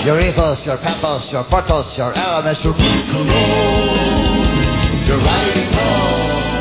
your evils, your petals, your portals, your elements, your weak alone, your right and wrong.